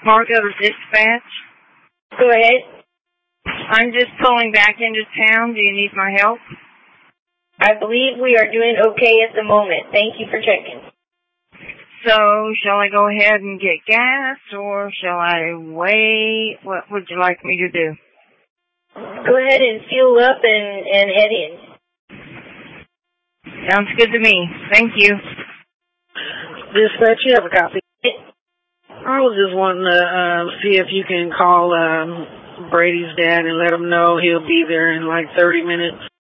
Marco Dispatch. Go ahead. I'm just pulling back into town. Do you need my help? I believe we are doing okay at the moment. Thank you for checking. So, shall I go ahead and get gas, or shall I wait? What would you like me to do? Go ahead and fuel up and head in. Sounds good to me. Thank you. Dispatch, you have a copy. I was just wanting to see if you can call Brady's dad and let him know he'll be there in like 30 minutes.